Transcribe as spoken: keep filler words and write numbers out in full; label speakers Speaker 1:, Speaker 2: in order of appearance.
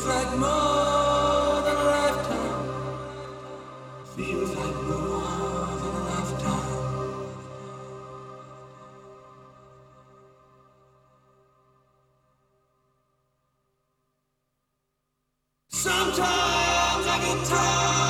Speaker 1: like more than a lifetime. Feels like more than a lifetime. Sometimes I get tired.